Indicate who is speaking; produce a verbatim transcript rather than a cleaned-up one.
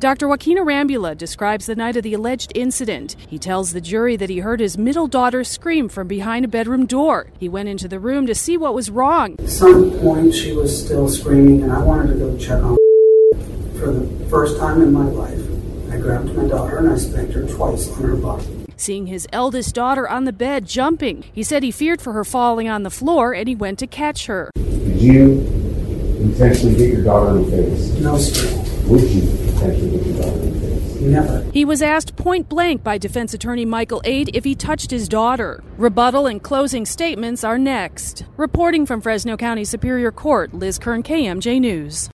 Speaker 1: Doctor Joaquin Arambula describes the night of the alleged incident. He tells the jury that he heard his middle daughter scream from behind a bedroom door. He went into the room to see what was wrong.
Speaker 2: At some point, she was still screaming, and I wanted to go check on her. For the first time in my life, I grabbed my daughter and I spanked her twice on her butt.
Speaker 1: Seeing his eldest daughter on the bed jumping, he said he feared for her falling on the floor and he went to catch her.
Speaker 3: Did you intentionally hit your daughter in the face?
Speaker 2: No, sir.
Speaker 3: Would you intentionally hit your daughter in the face?
Speaker 2: Never.
Speaker 1: He was asked point blank by defense attorney Michael Ade if he touched his daughter. Rebuttal and closing statements are next. Reporting from Fresno County Superior Court, Liz Kern, K M J News.